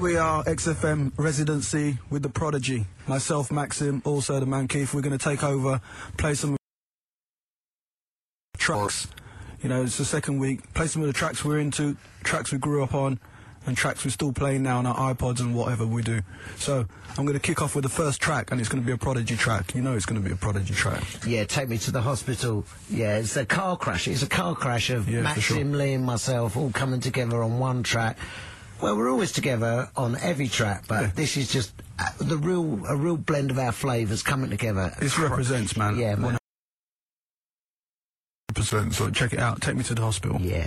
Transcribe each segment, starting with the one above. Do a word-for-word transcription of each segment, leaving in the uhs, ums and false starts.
we are, X F M residency with the Prodigy. Myself, Maxim, also the man Keith. We're going to take over, play some tracks. You know, it's the second week. Play some of the tracks we're into, tracks we grew up on, and tracks we're still playing now on our iPods and whatever we do. So I'm going to kick off with the first track, and it's going to be a Prodigy track. You know it's going to be a Prodigy track. Yeah, Take Me to the Hospital. Yeah, it's a car crash. It's a car crash of Yeah, for Maxim, sure. Lee and myself all coming together on one track. Well, we're always together on every track, but Yeah. this is just uh, the real, a real blend of our flavours coming together. This represents, man. Yeah, man. one hundred percent. So check it out. Take Me to the Hospital. Yeah.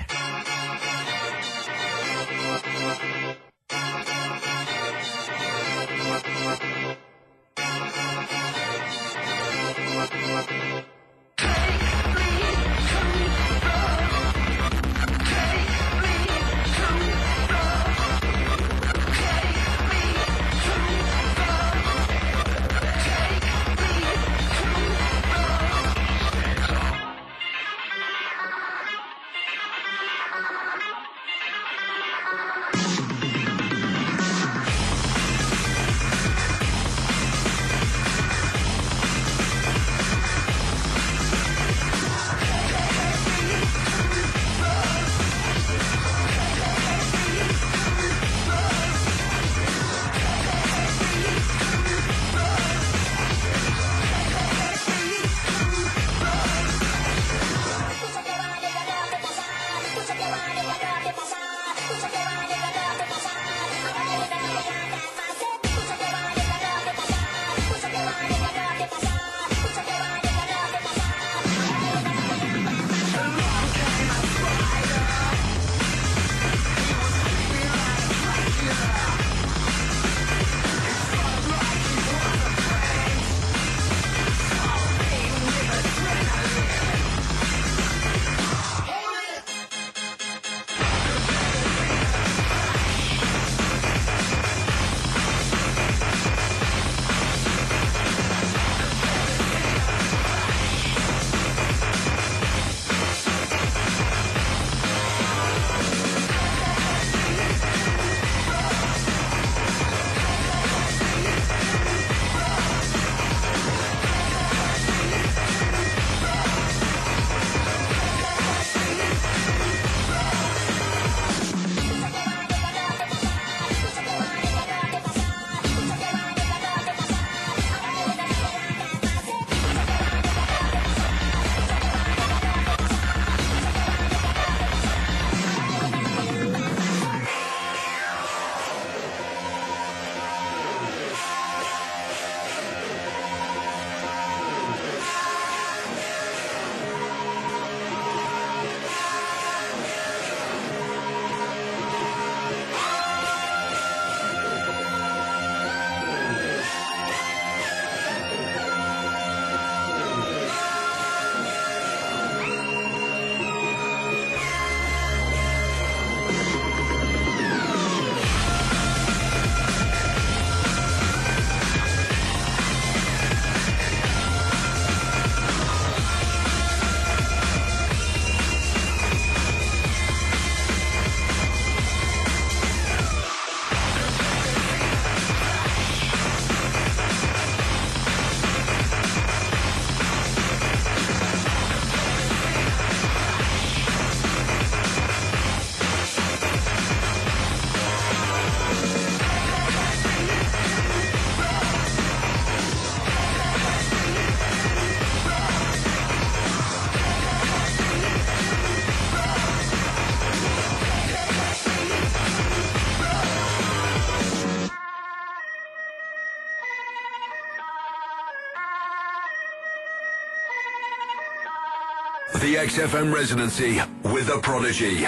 The X F M residency with the Prodigy.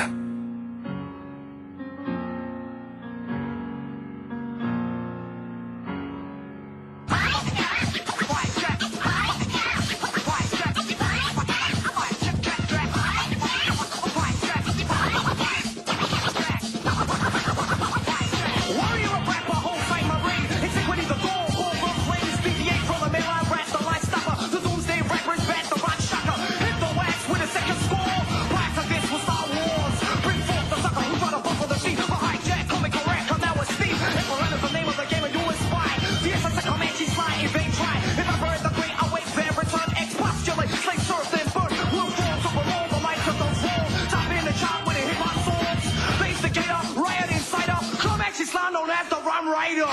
With a second score, prior to this was Star Wars. one known as the Rum Raider.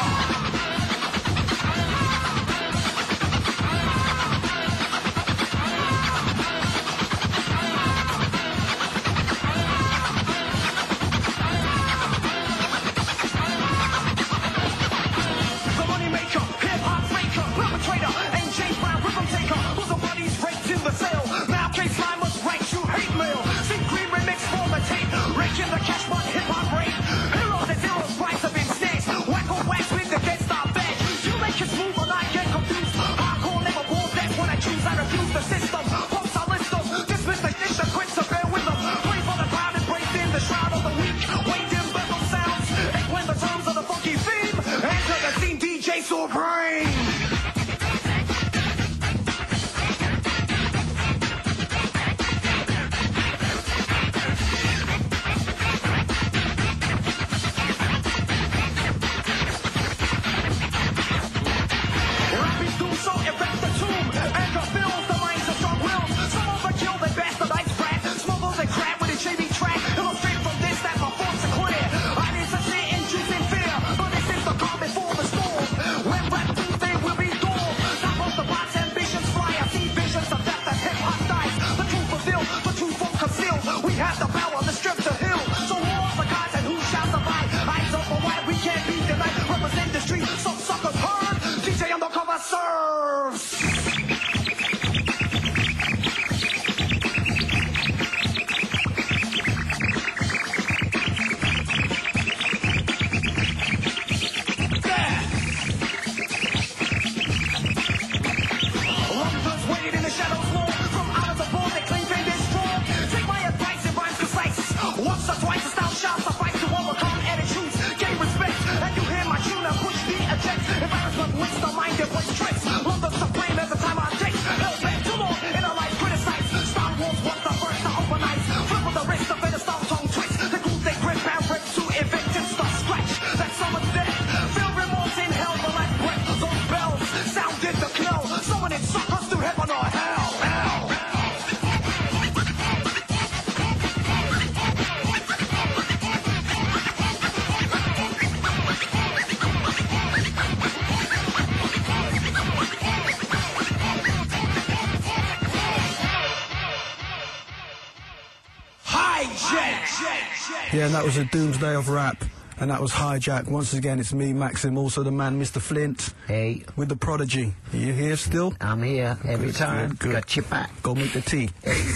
Yeah, and that was a Doomsday of Rap, and that was Hijack. Once again, it's me, Maxim, also the man, Mister Flint. Hey. With the Prodigy. Are you here still? I'm here every Good, time. good, good. Got your back. Go make the tea.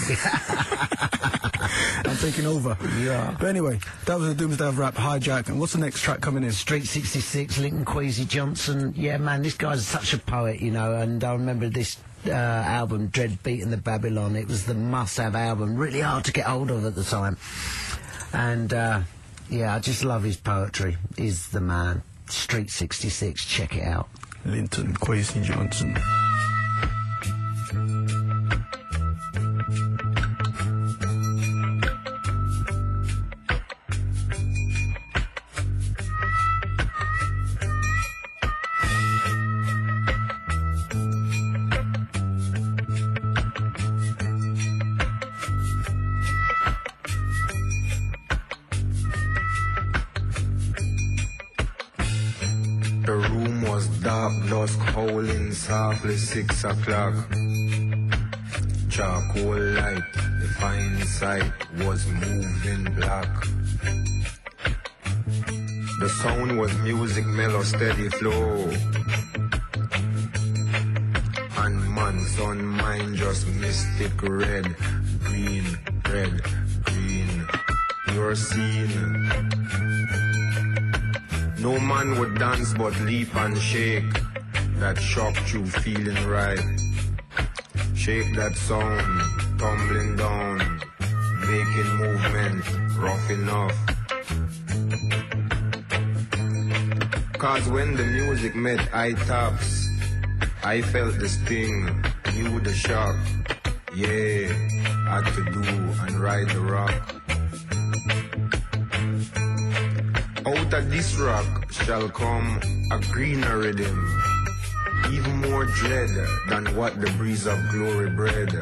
I'm taking over. Yeah. But anyway, that was a Doomsday of Rap, Hijack. And what's the next track coming in? Street sixty-six, Lincoln Kwesi Johnson. Yeah, man, this guy's such a poet, you know, and I remember this uh, album, Dread Beat in the Babylon. It was the must-have album, really hard to get hold of at the time. And, uh, yeah, I just love his poetry. He's the man. Street sixty-six, check it out. Lincoln Kwesi Johnson. The room was dark, dusk howling softly, six o'clock. Charcoal light, the fine sight was moving black. The sound was music, mellow, steady flow. And man's on mind just mystic red, green, red, green. You're seen. No man would dance but leap and shake. That shocked you feeling right. Shake that sound, tumbling down, making movement rough enough. Cause when the music met eye tops, I felt the sting, knew the shock. Yeah, had to do and ride the rock. Out of this rock shall come a greener rhythm, even more dread than what the breeze of glory bred.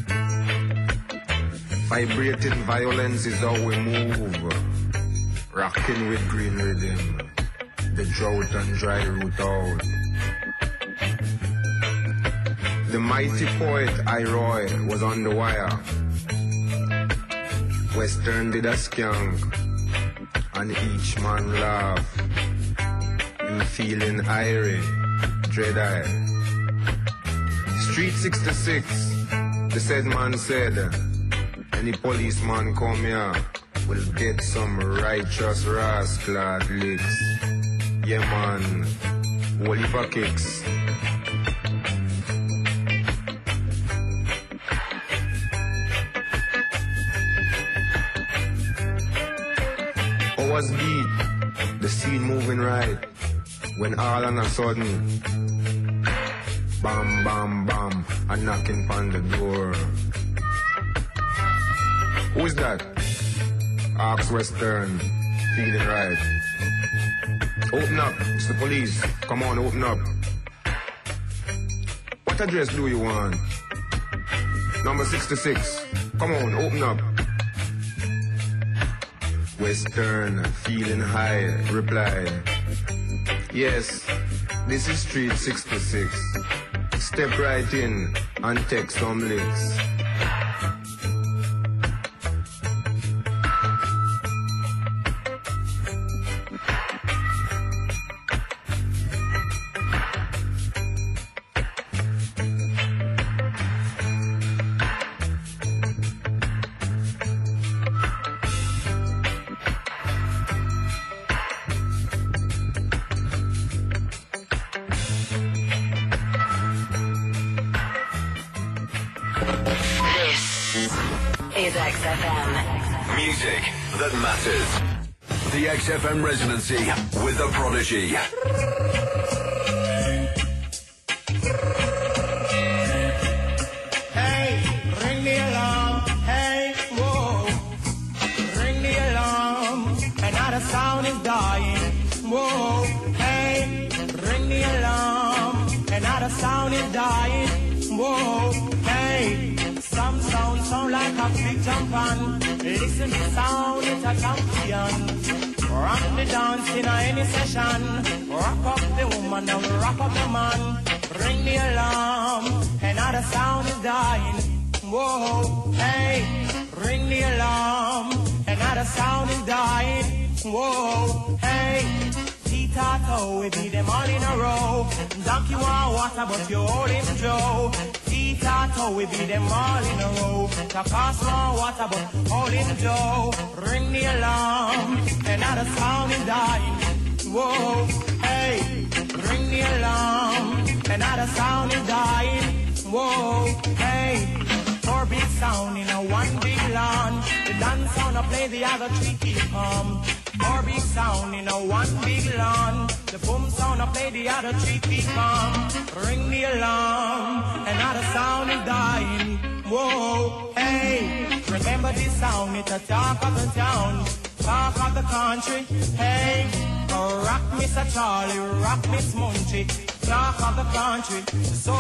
Vibrating violence is how we move, rocking with green rhythm. the drought and dry root out. The mighty poet Iroy was on the wire. Western did a skunk, and each man laugh. You feeling irie, dread-eye. Street sixty-six, the said man said, any policeman come here will get some righteous rascal licks. Yeah man, holy for kicks. Hours beat, the scene moving right, when all on a sudden, bam bam bam, a knocking on the door. Who's that? Ask Western, feeling right. Open up, it's the police. Come on, open up. What address do you want? Number sixty-six. Come on, open up. Western, feeling high, reply. Yes, this is Street sixty-six. Step right in and take some licks. Music that matters. The X F M Residency with The Prodigy. Hey, ring the alarm. Hey, whoa. Ring the alarm. Another sound is dying. Whoa. Hey, ring the alarm. Another sound is dying. Whoa. Hey, some sound sound like a big jump on. Listen to sound, it's a champion. Rock the dance in any session. Rock up the woman and rock up the man. Ring the alarm, another sound is dying. Whoa, hey, ring the alarm, another sound is dying. Whoa, hey, Titato, we beat them all in a row. Donkey want water, but you hold him Joe. Titato, we beat them all in a row. Takas want water, but hold him Joe. Ring the alarm, another sound is dying. Whoa, hey, ring the alarm, another sound is dying. Whoa, hey, four big sound in a one big lawn. The dance sound I play, the other three keep calm. Four big sound in a one big lawn. The boom sound I play, the other three keep calm. Ring the alarm, another sound is dying. Whoa, hey, remember this sound, it's a talk of the town, talk of the country. Hey, oh, rock Mister Charlie, rock Miss Munchie, talk of the country. So,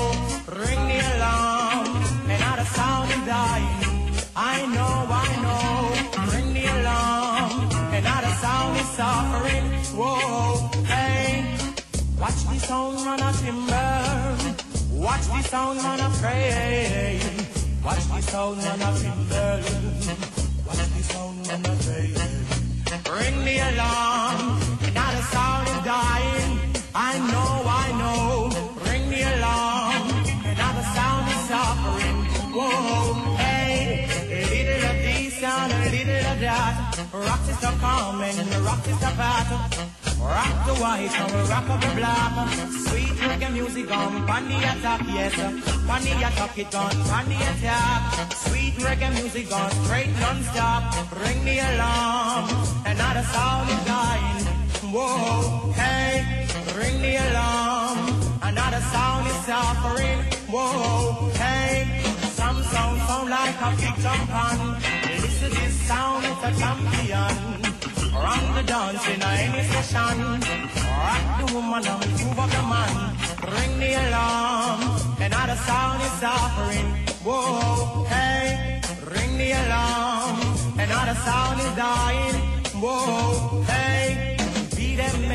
ring the alarm, another sound is dying. I know, I know, ring the alarm, another sound is suffering. Whoa, hey, watch the sound run a timber, watch the sound run a pray, watch the sound run a timber, watch the sound run a pray. Ring the alarm, another sound is dying. I know, I know, ring the alarm, another sound is suffering. Whoa, hey, a little of this sound, a little of that. Rock is the calm and rock is the battle. Rock the white and rock up the black. Sweet reggae music on pandy attack, yes. Pandy attack it on pandy attack. Sweet reggae music on straight non-stop. Ring the alarm, another sound is dying. Whoa, hey, ring the alarm, another sound is suffering. Whoa, hey, some sound sound like a big jump on. Listen to this sound, it's a champion. Rock the dance in any session. Rock the woman and move up the man. Ring the alarm, another sound is suffering. Whoa, hey, ring the alarm, another sound is dying. Whoa, hey, be them mayor and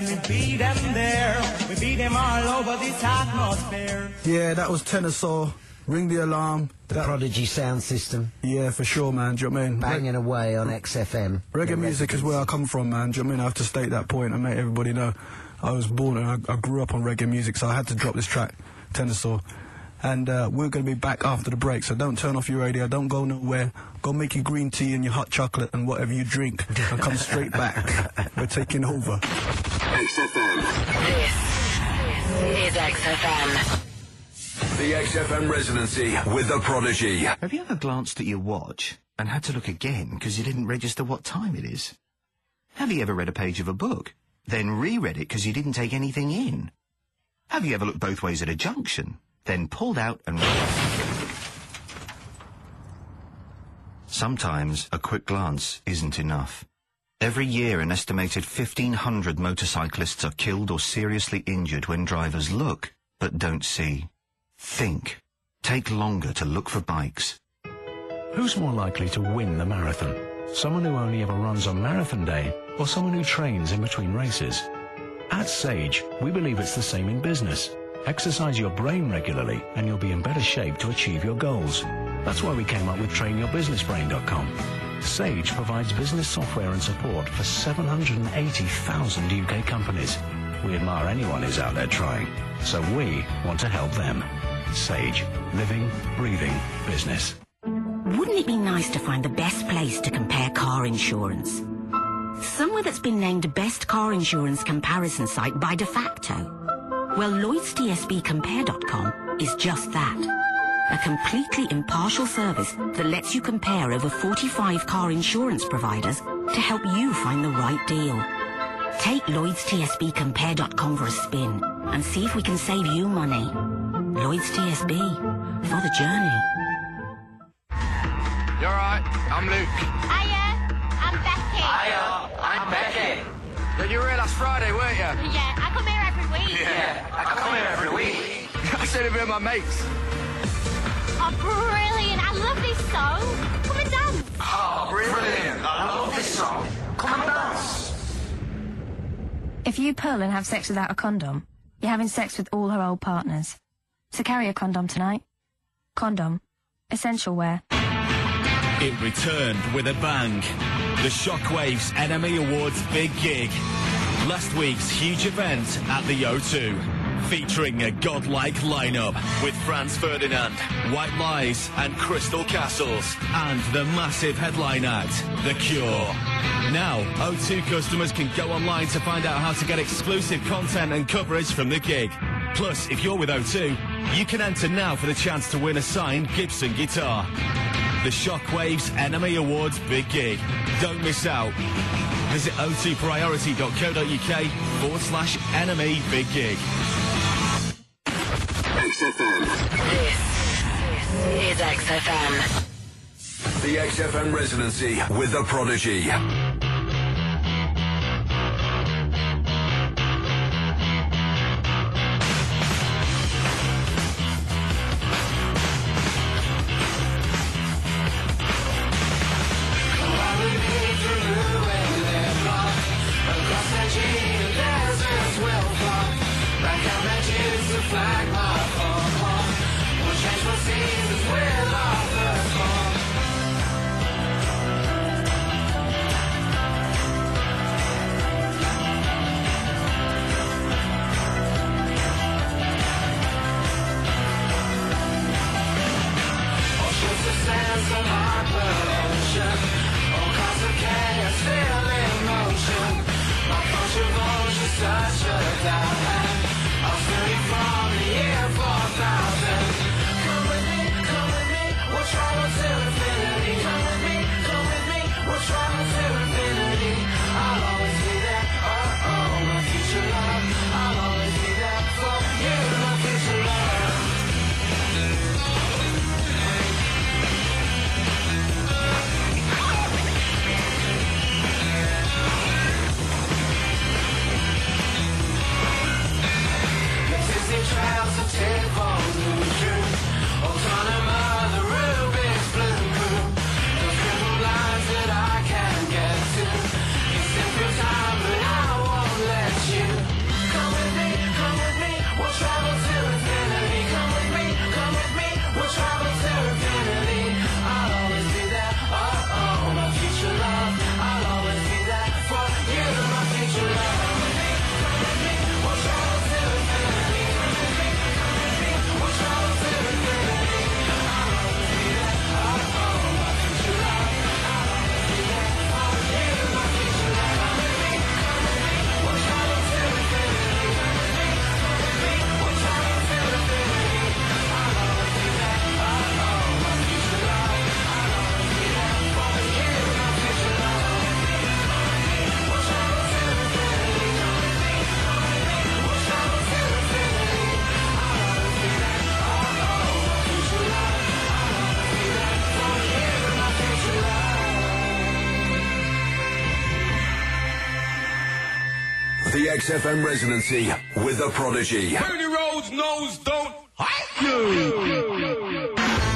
and we beat them there. We beat them all over this atmosphere. Yeah, that was Tennessee. Ring the Alarm. The That- Prodigy sound system, Yeah, for sure, man. Do you know what I mean? banging away on X F M. Reggae The music is residents. where I come from, man. Do you know what I mean? I have to state that point and make everybody know. I was born and I, I grew up on reggae music, so I had to drop this track, Tennessee. And uh, we're going to be back after the break, so don't turn off your radio, don't go nowhere. Go make your green tea and your hot chocolate and whatever you drink, and come straight back. We're taking over. X F M. This is X F M. The X F M Residency with The Prodigy. Have you ever glanced at your watch and had to look again because you didn't register what time it is? Have you ever read a page of a book, then reread it because you didn't take anything in? Have you ever looked both ways at a junction, then pulled out and... Sometimes a quick glance isn't enough. Every year an estimated fifteen hundred motorcyclists are killed or seriously injured when drivers look but don't see. Think. Take longer to look for bikes. Who's more likely to win the marathon? Someone who only ever runs on marathon day, or someone who trains in between races? At Sage, we believe it's the same in business. Exercise your brain regularly and you'll be in better shape to achieve your goals. That's why we came up with train your business brain dot com. Sage provides business software and support for seven hundred eighty thousand U K companies. We admire anyone who's out there trying, so we want to help them. Sage. Living, breathing, business. Wouldn't it be nice to find the best place to compare car insurance? Somewhere that's been named best car insurance comparison site by De Facto. Well, Lloyds T S B Compare dot com is just that. A completely impartial service that lets you compare over forty-five car insurance providers to help you find the right deal. Take Lloyds T S B Compare dot com for a spin and see if we can save you money. Lloyds T S B, for the journey. You alright? I'm Luke. Hiya, I'm Becky. Hiya, I'm Becky. Yeah, you were here last Friday, weren't you? Yeah, I come here every week. Yeah, I come here every week. I said it with my mates. Oh, brilliant. I love this song. Come and dance. Oh, brilliant. I love this song. Come and dance. If you pull and have sex without a condom, you're having sex with all her old partners. So carry a condom tonight. Condom. Essential wear. It returned with a bang. The Shockwaves Enemy Awards big gig. Last week's huge event at the O two. Featuring a godlike lineup with Franz Ferdinand, White Lies and Crystal Castles. And the massive headline act, The Cure. Now, O two customers can go online to find out how to get exclusive content and coverage from the gig. Plus, if you're with O two, you can enter now for the chance to win a signed Gibson guitar. The Shockwaves Enemy Awards big gig. Don't miss out. Visit o two priority dot co dot uk forward slash enemy big gig. X F M. This is X F M. The X F M Residency with The Prodigy. You The X F M residency with The Prodigy. Pretty roads, nose don't hike you.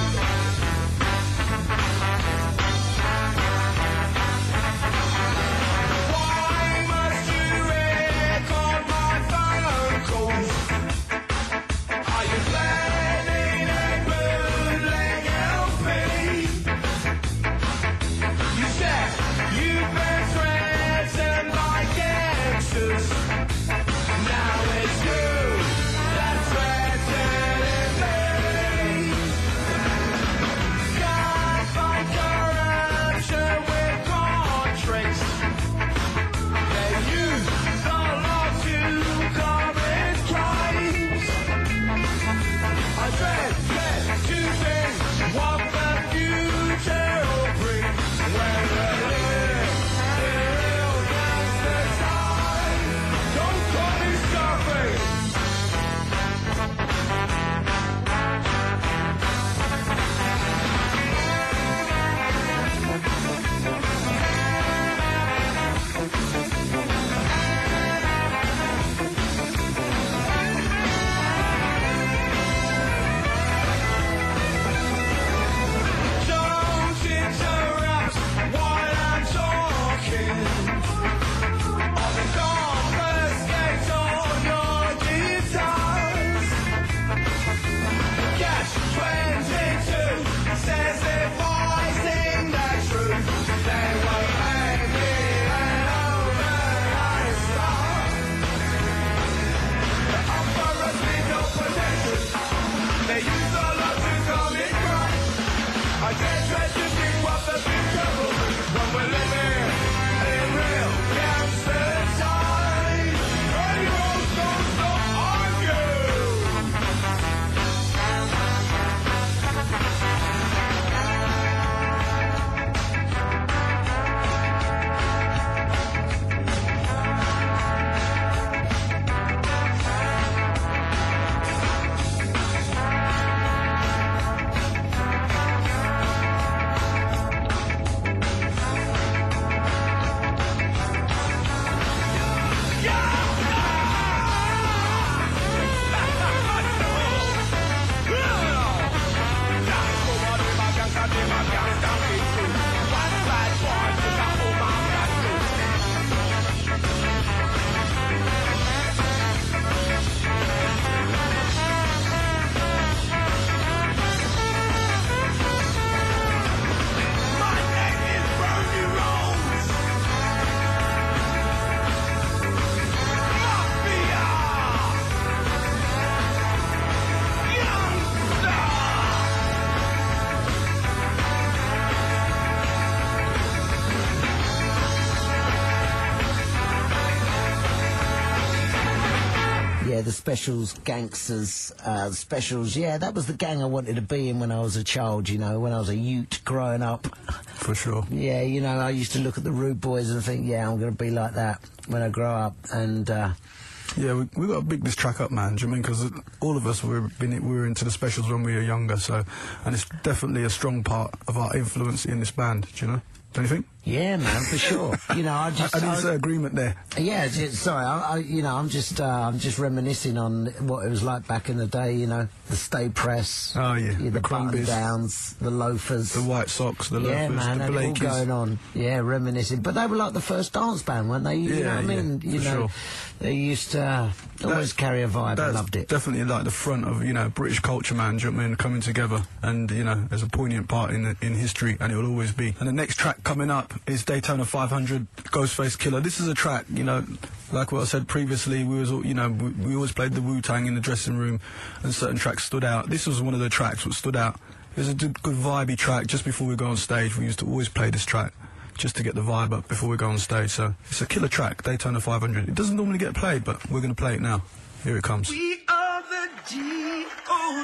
The Specials, Gangsters, uh, Specials, yeah, that was the gang I wanted to be in when I was a child, you know, when I was a ute growing up. For sure. Yeah, you know, I used to look at the Rude Boys and think, yeah, I'm going to be like that when I grow up, and... Uh, yeah, we we got to big this track up, man. Do you know what I mean? Because all of us were been, we were into the Specials when we were younger, so... And it's definitely a strong part of our influence in this band, do you know? Don't you think? Yeah, man, for sure. You know, I just... I didn't say agreement there. Yeah, just, sorry, I, I, you know, I'm just, uh, I'm just reminiscing on what it was like back in the day, you know, the Stay Press. Oh, yeah. yeah the the button downs, the loafers. The White Socks, the yeah, loafers, man, the had it all Blakeys. going on. Yeah, reminiscing. But they were like the first dance band, weren't they? You yeah, know what I mean? Yeah, you for know, sure. They used to uh, always carry a vibe. I loved it. Definitely like the front of, you know, British culture, man, do you know what I mean, coming together. And, you know, there's a poignant part in, the, in history, and it will always be. And the next track coming up is Daytona five hundred, Ghostface Killer. This is a track, you know, like what I said previously, we was, all, you know, we, we always played the Wu-Tang in the dressing room, and certain tracks stood out. This was one of the tracks that stood out. It was a good, good vibey track. Just before we go on stage, we used to always play this track, just to get the vibe up before we go on stage. So it's a killer track, Daytona five hundred. It doesn't normally get played, but we're going to play it now. Here it comes. We are the G O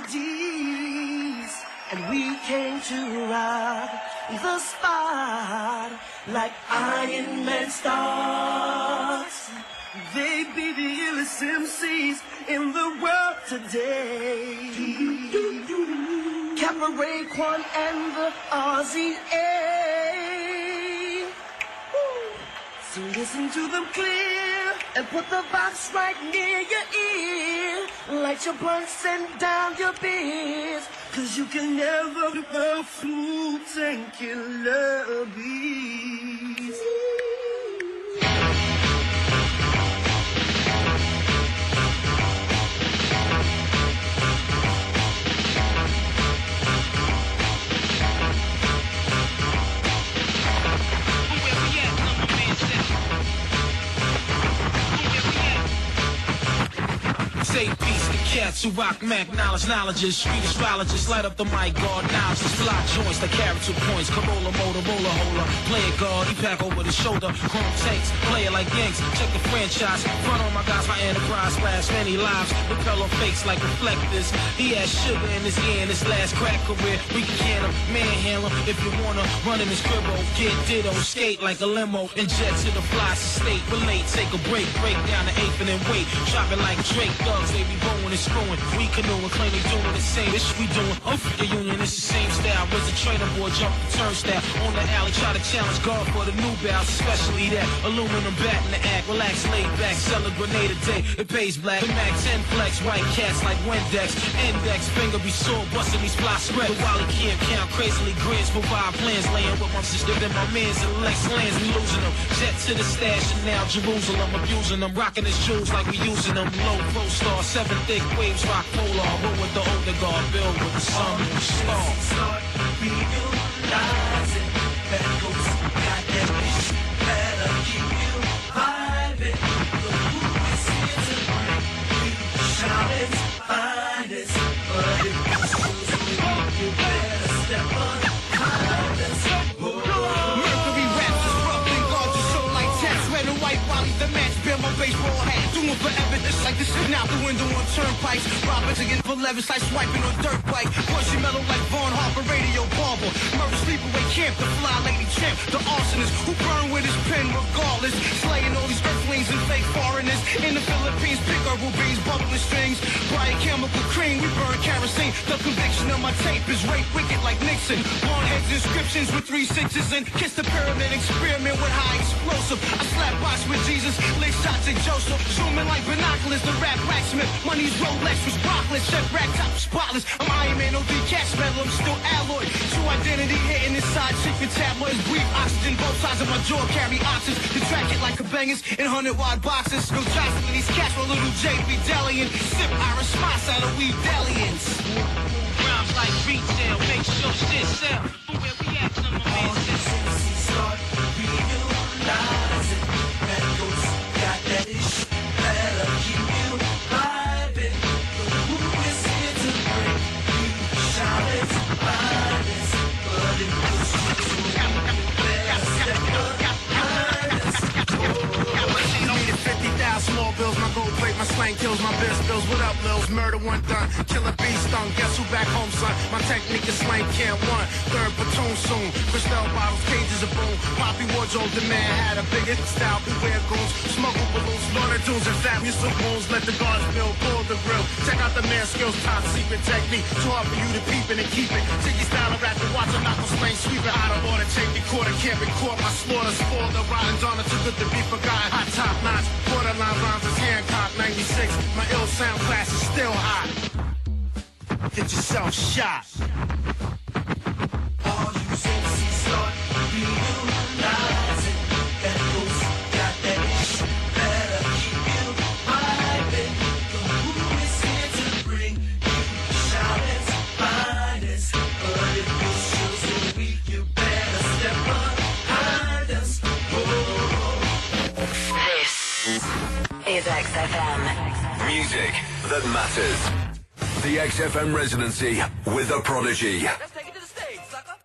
Ds, and we came to rock the spot like Iron Man stars. They be the illest M Cs in the world today. Kappa, Raekwon, and the R Z A. So listen to them clear. and put the box right near your ear. Light your blunts and down your beers, cause you can never be the flutes and killer bees. Say peace to cats who rock Mac knowledge, knowledges, street astrologists, light up the mic, guard knowledge, fly joints like carry two points, Corolla, Motorola, holder, play it guard, he pack over the shoulder, chrome tanks, play it like Yanks, check the franchise, front on my guys, my enterprise, last many lives, repel on fakes like reflectors, he has sugar in his ear in his last crack career, we can can him, manhandle him, if you wanna run in his cribbo, get ditto, skate like a limo, and jet to the fly state, relate, take a break, break down the eighth and then wait, drop it like Drake, thugs, they be bowing and screwing. We canoeing, claim they doing the same. This we doing. Oh, the union, it's the same style. Was a trainer boy, jump the turnstile. On the alley, try to challenge God for the new bounce. Especially that aluminum bat in the act. Relax, laid back, sell a grenade a day. It pays black. The Mac ten flex, white cats like Windex. Index, finger be sore, busting these fly spread. The Wally can't count crazily grins, provide plans. Laying with my sister and my mans and Lex lands. We losing them. Jet to the stash and now Jerusalem. Abusing them, rocking his jewels like we using them. Low pro star. Seven thick waves, rock polar, roll with the older guard, build with the sun and the star. Start realizing that ghost got that bitch, better keep you vibing. The who is here to bring you shoutings, finest, but if you choose me, you better step behind us. Mercury raps is rough and gorgeous, show like text, red and white, Wally the match, bear my baseball hat, doing forever, it's like this is out the window on turnpikes, robbers again for levis, like swiping on dirt bike, pushing metal like Vaughn Harper, radio barber, murder sleepaway camp, the fly lady champ, the arsonist who burn with his pen regardless, slaying all these earthlings and fake foreigners, in the Philippines, pick herbal beans, bubbling strings, bright chemical cream, we burn kerosene, the conviction of my tape is rape wicked like Nixon, long heads inscriptions with three sixes and kiss the pyramid, experiment with high explosive, I slap box with Jesus, lick shots at Joseph, zooming like binoculars, the rap blacksmith, money's Rolex was brockless, chef rack top spotless, I'm Iron Man, no decaf metal, I'm still alloy, true identity hitting inside, chicken tabloids, breathe oxygen, both sides of my jaw carry oxygen, to track it like a bangers in hundred wide boxes, no jostling with these cats, my little J B Delian, sip Irish spots out of weed dalliance. Rhymes like retail, make sure shit sell, but where we at, some of my senses start realizing that ghost got that ish, better keep you vibing. The who is here to bring you shoutings, finest, but if you choose me, better step behind us. fifty thousand small bills, my gold plate, my slang kills, my best bills. What up, Lils? Murder one done, killer bee stung. Guess who back home, son? My technique is slang can't one. Third platoon soon. Crystal bottles, cages of boom. Poppy wardrobe, the man had a bigger style. Beware goons, smuggle balloons, slaughter dudes and fat music wounds. Let the guards build, pull the grill. Check out the man's skills, top secret technique. Too hard for you to peep it and keep it. Jiggy style of rap, watch a knuckle slang, sweep it out of order. Take me quarter, can't record my slaughter. Spoil the riding Donna, too good to be forgotten. Hot top notch, borderline rhymes is Hancock ninety-six. My ill sound class is still hot. Get yourself shot. All you senses start realizing that ghost got that ish, better keep you vibing. The who is here to bring you shoutings, finest, but if you choose to weak, you better step behind us. Whoa. This is X F M. Music that matters. The X F M Residency with The Prodigy. Let's take it to the stage, sucker.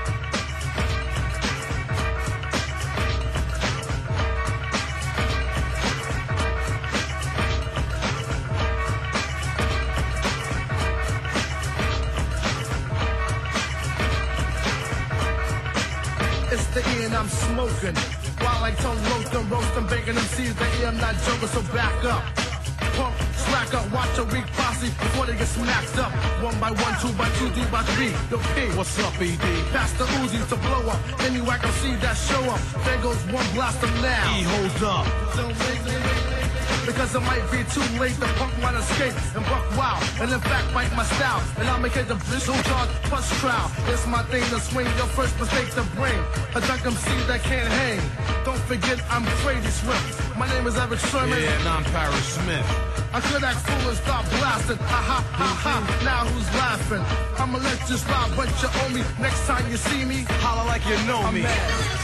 It's the E and I'm smoking. While I tongue roast them, roast them, bacon them seeds. The E I'm not joking, so back up. Pump, slack up, watch a weak posse before they get smacked up. One by one, two by two, three by three. Yo, P, what's up, E D? Pass the Uzi to blow up. Any whack I see that show up. There goes one blaster now. E, hold up. Don't make me. because it might be too late. The punk might escape and buck wild, and in fact bite my style. And I'll make it the visual charge plus trial. It's my thing to swing your first mistake to bring a drunk M C that can't hang. Don't forget I'm crazy swift. My name is Eric Sherman. Yeah, and I'm Paris Smith. I could act fool and start blasting. Ha ha ha ha. Now who's laughing? I'ma let you slide, but you owe me. Next time you see me, holla like you know I'm me. Mad.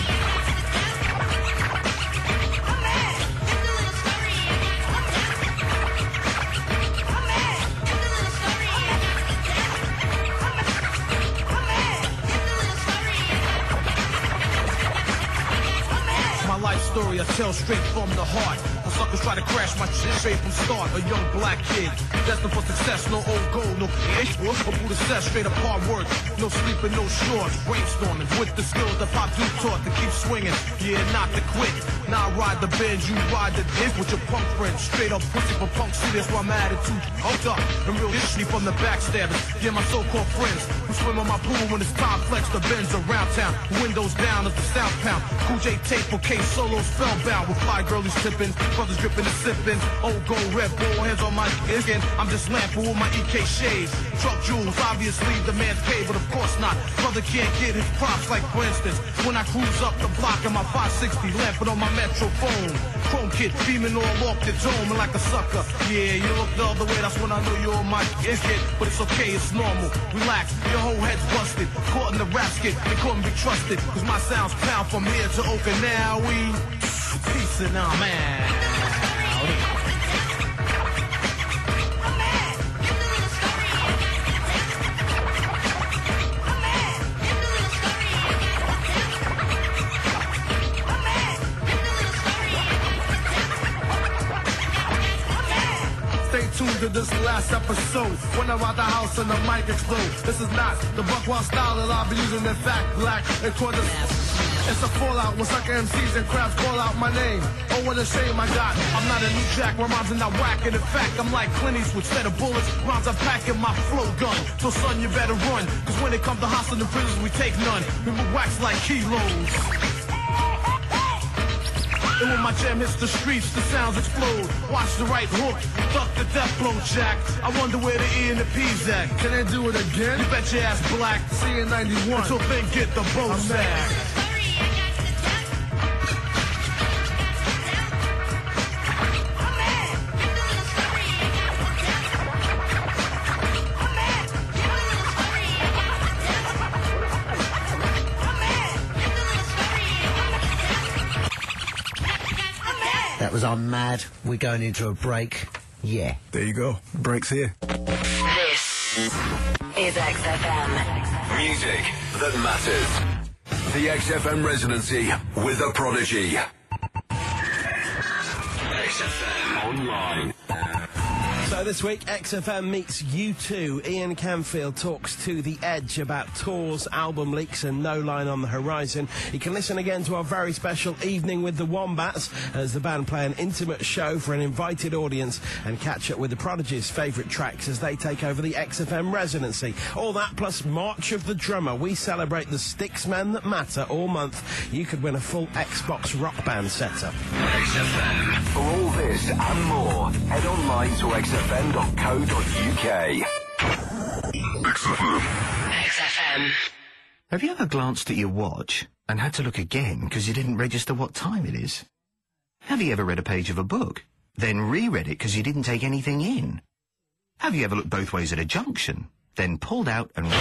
Story I tell straight from the heart. The suckers try to crash my shit straight from start. A young black kid, destined for success, no old gold, no ish, or Buddha says straight up hard work, no sleeping, no shorts, brainstorming with the skills that Pop Duke taught to keep swinging, yeah, not to quit. Now I ride the Benz, you ride the dick with your punk friends. Straight up pussy for punk city, that's why my attitude hold up. And real history from the backstabbers, yeah, my so-called friends who swim on my pool when it's time flex the Benz around town. Windows down as the South Pound. Cool J tape for K solos spellbound with fly girlies tipping, brothers dripping and sipping. Old gold red bull, hands on my skin. I'm just lamping with my E K shades. Truck jewels, obviously the man's paid, but of course not. Brother can't get his props, like for instance, when I cruise up the block in my five sixty, lamping on my Metrophone. Chrome kid, beaming all off the dome and like a sucker. Yeah, you look the other way, that's when I know you're on my kid. But it's okay, it's normal. Relax, your whole head's busted. Caught in the rap skit, they couldn't be trusted. Cause my sound's pound from here to Okinawa. Peace and all, man. To this last episode, when I'm out the house and the mic explodes. This is not the Buckwild style that I'll be using. In fact, black and quarters. It's a fallout when sucker M Cs and crowds call out my name. Oh, what a shame I got. I'm not a new jack, my rhymes are not whacking. In fact, I'm like Clint Eastwood, instead of bullets, rhymes I'm packing my flow gun. So son, you better run, cause when it comes to hostile and prisons, we take none. We will wax like kilos. And when my jam hits the streets, the sounds explode. Watch the right hook, duck the death blow, Jack. I wonder where the E and the P's at. Can they do it again? You bet your ass black. C in ninety-one. Until they get the bow sack. That was I'm Mad. We're going into a break. Yeah. There you go. Break's here. This is X F M. Music that matters. The X F M residency with The Prodigy. X F M Online. So this week, X F M meets U two. Ian Camfield talks to The Edge about tours, album leaks and No Line on the Horizon. You can listen again to our very special Evening with the Wombats as the band play an intimate show for an invited audience and catch up with The Prodigy's favourite tracks as they take over the X F M residency. All that plus March of the Drummer. We celebrate the sticks men that matter all month. You could win a full Xbox Rock Band setup. X F M. For all this and more, head online to x f m dot co dot u k. X F M. X F M. Have you ever glanced at your watch and had to look again because you didn't register what time it is? Have you ever read a page of a book, then reread it because you didn't take anything in? Have you ever looked both ways at a junction, then pulled out and...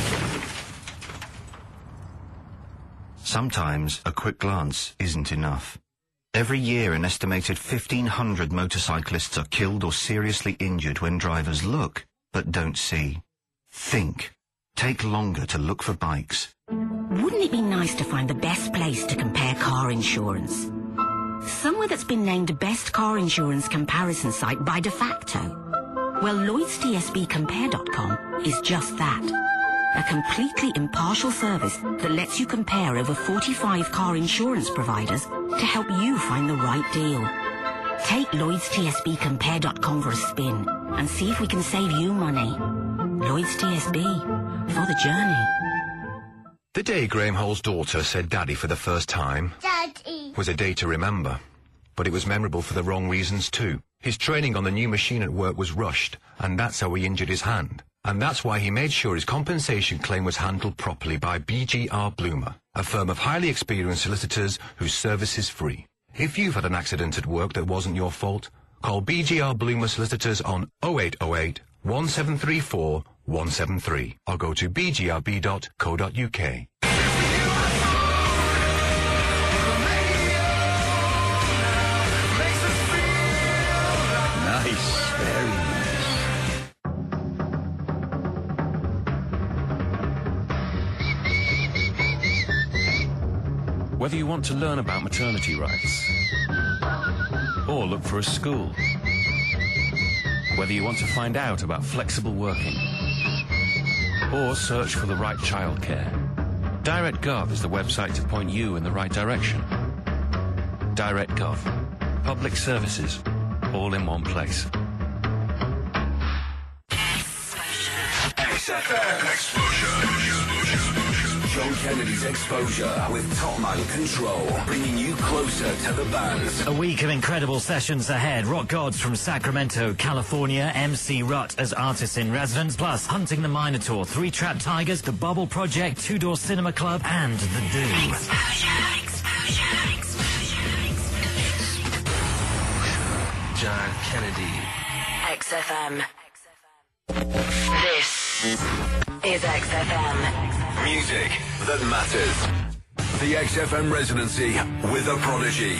Sometimes a quick glance isn't enough. Every year, an estimated fifteen hundred motorcyclists are killed or seriously injured when drivers look, but don't see. Think. Take longer to look for bikes. Wouldn't it be nice to find the best place to compare car insurance? Somewhere that's been named best car insurance comparison site by De Facto. Well, Lloyds T S B compare dot com is just that. A completely impartial service that lets you compare over forty-five car insurance providers to help you find the right deal. Take Lloyds T S B compare dot com for a spin and see if we can save you money. Lloyds T S B, for the journey. The day Graham Hall's daughter said Daddy for the first time Daddy was a day to remember. but it was memorable for the wrong reasons too. His training on the new machine at work was rushed, and that's how he injured his hand. And that's why he made sure his compensation claim was handled properly by B G R Bloomer, a firm of highly experienced solicitors whose service is free. If you've had an accident at work that wasn't your fault, call B G R Bloomer Solicitors on oh eight oh eight, one seven three four, one seven three or go to b g r b dot co dot u k. Nice, very nice. Whether you want to learn about maternity rights or look for a school, whether you want to find out about flexible working or search for the right childcare, DirectGov is the website to point you in the right direction. DirectGov. Public services, all in one place. X F M Exposure. John Kennedy's Exposure with Top Man Control, bringing you closer to the bands. A week of incredible sessions ahead. Rock gods from Sacramento, California, M C Rutt as artist in residence, plus Hunting the Minotaur, Three Trapped Tigers, The Bubble Project, Two Door Cinema Club, and The Do. Exposure, exposure, exposure, exposure. John Kennedy. X F M. This is X F M. Music that matters. The X F M Residency with The Prodigy.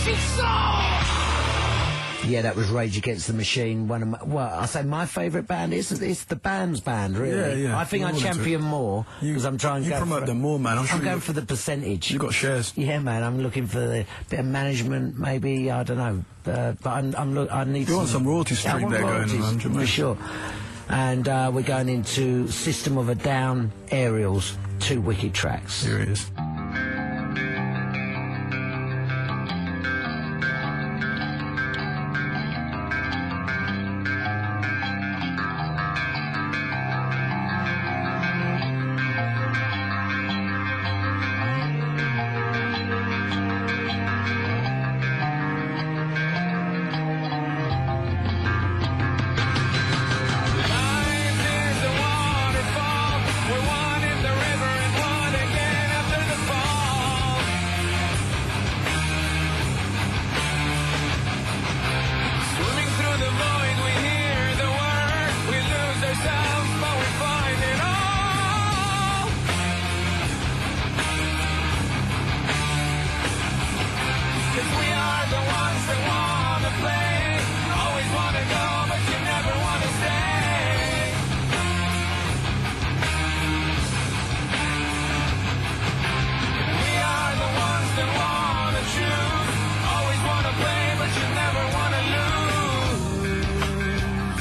Russian soul. Yeah, that was Rage Against the Machine. One of my, well, I say my favourite band is it's the band's band, really. Yeah, yeah. I think You're I all into champion it. more because I'm trying to you go promote for, them more, man. I'm, sure I'm going you- for the percentage. You got shares. Yeah, man. I'm looking for the bit of management, maybe. I don't know, uh, but I'm, I'm look. I need. You want some royalty Yeah, I stream want there going royalties, around, you for mean? sure. And uh, we're going into System of a Down, Aerials, two wicked tracks. Here it is. Swimming through the void, we hear the word. We lose ourselves, but we find it all. Cause we are the ones that wanna play. Always wanna go, but you never wanna stay. We are the ones that wanna choose. Always wanna play, but you never wanna lose.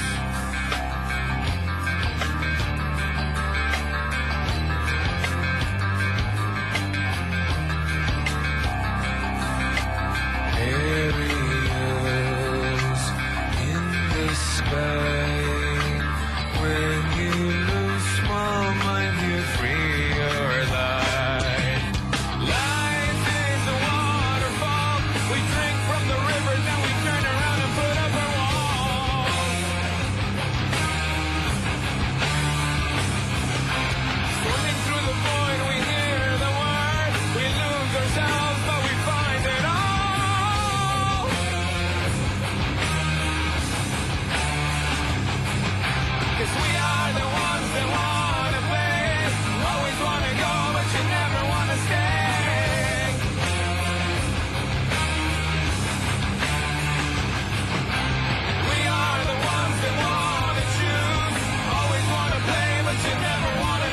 Aerials in the sky. When you lose small mind, you free your life. Life is a waterfall. We drink from the river, then we turn around and put up a wall. Swimming through the void, we hear the word. We lose ourselves, but we find it all. Cause we are the ones that wanna play. Always wanna go, but you never wanna stay. We are the ones that wanna choose. Always wanna play, but you never wanna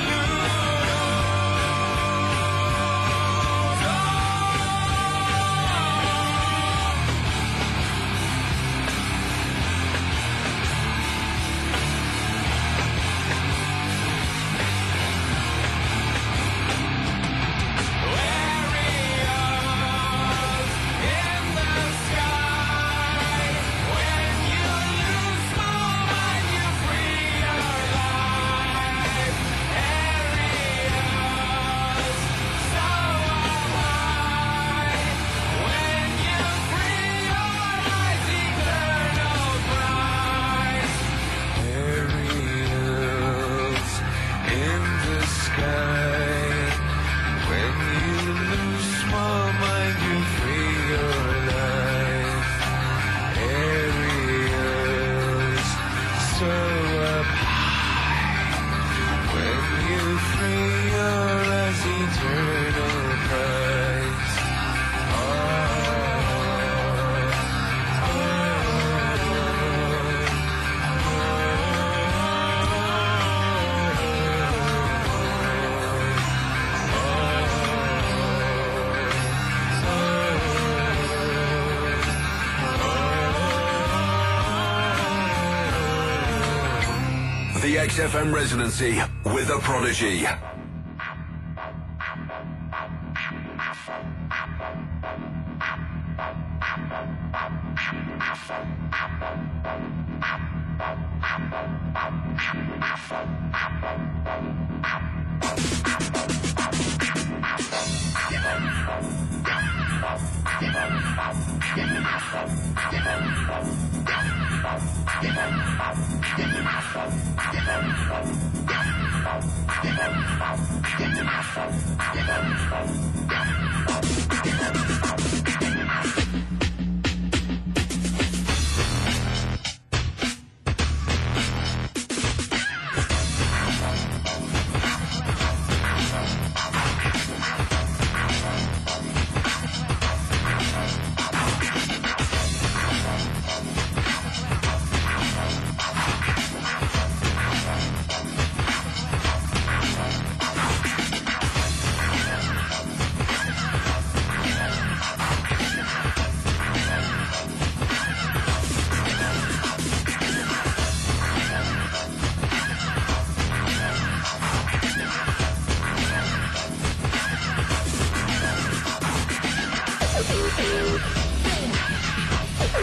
Aerials in the sky. When you lose small mind, you free your life. Aerials so up high. When you free your eyes, eternal prize. The X F M residency with a prodigy.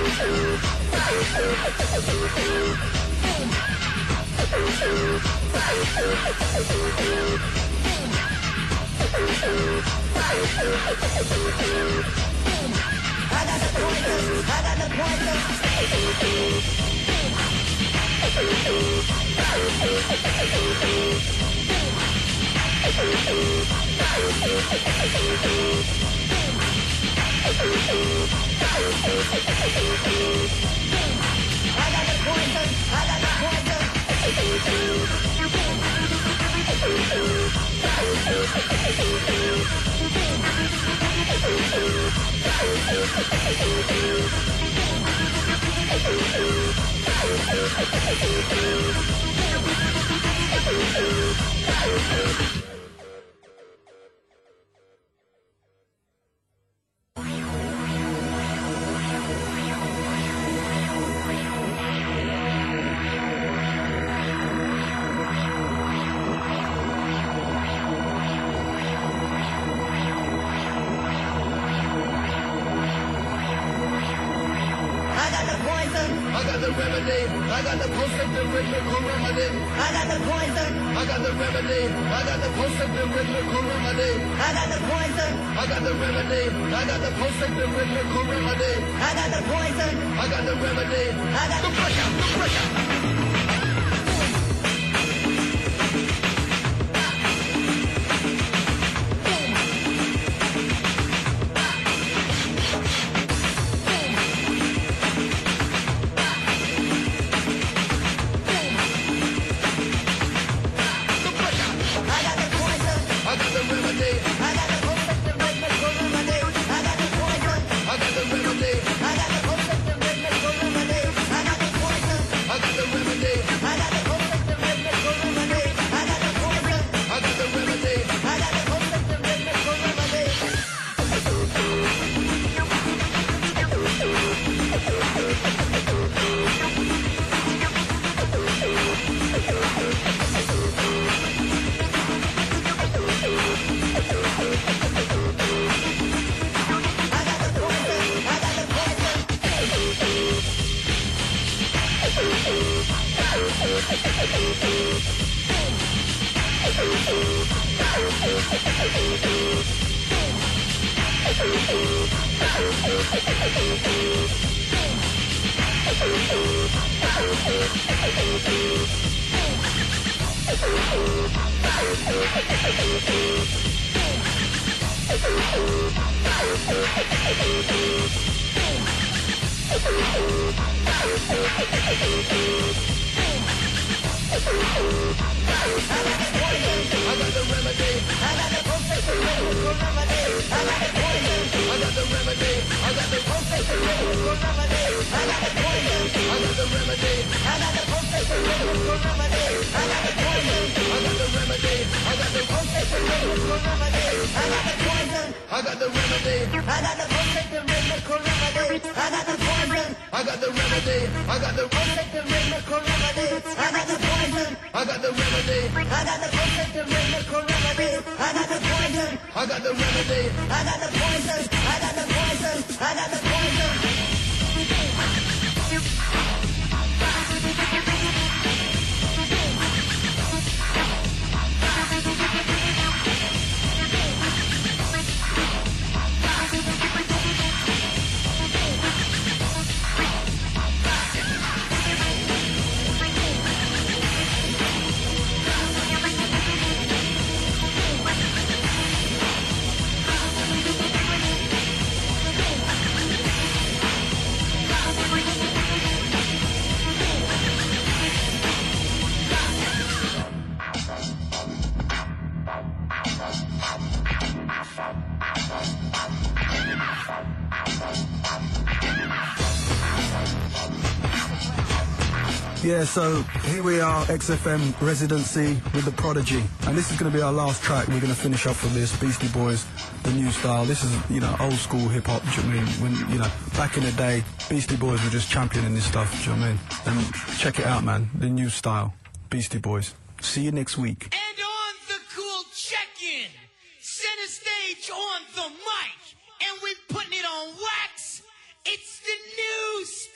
Yeah, so here we are, X F M residency with the Prodigy, and this is going to be our last track. We're going to finish off with this, Beastie Boys, the new style. This is, you know, old school hip hop. Do you know what I mean? When, you know, back in the day, Beastie Boys were just championing this stuff. Do you know what I mean? And check it out, man. The new style, Beastie Boys. See you next week. And on the cool check-in, center stage on the mic, and we're putting it on wax. It's the new style.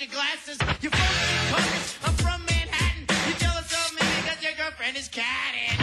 your glasses. Your phone's in colors. I'm from Manhattan. You're jealous of me because your girlfriend is catting.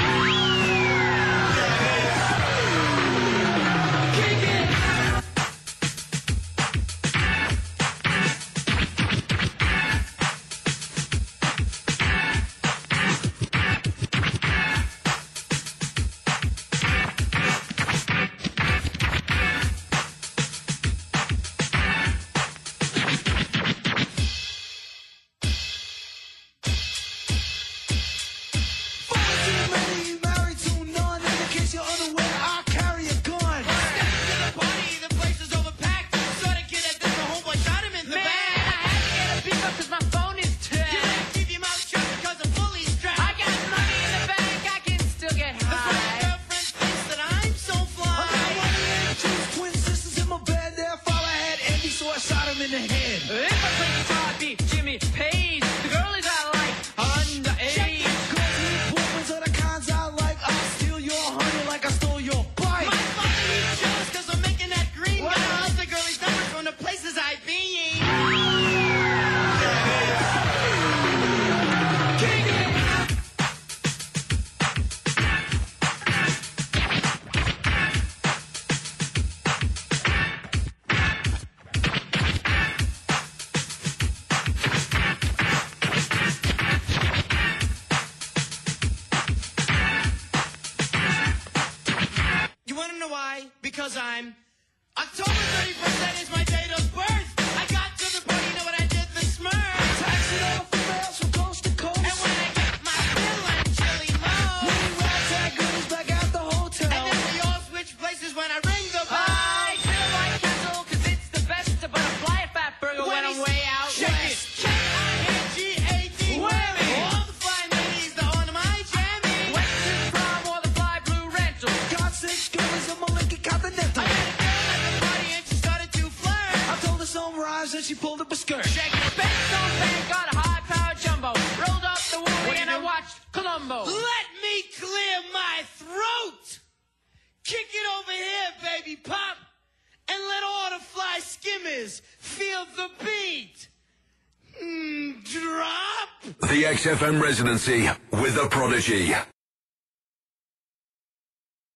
Because I'm October thirty-first, that is my date of birth. I got to the party, you know what I did? The Smurf. Taxi off the rails from coast to coast. And when I get my bill, I'm chilly low. We ragtag goodies back at the hotel. And then we all switch places when I ring the bell. I feel like Castle, cause it's the best. But I fly a fat burger when, when I'm way out check west. Check it. I N G A D. Whammy. All the fine ladies that on my jammy. Went to prom or the fly blue rental. Got six girls in my Lincoln Continental. I met a girl at the party and she started to flirt. I told her some rhymes and she pulled up a skirt. Check it. Best on band, got a high-powered jumbo. Rolled up the woolley and I watched Columbo. Let me clear my throat. Kick it over here, baby pop. And let all the fly skimmers feel the beat. Mm, drop. The X F M residency with The Prodigy.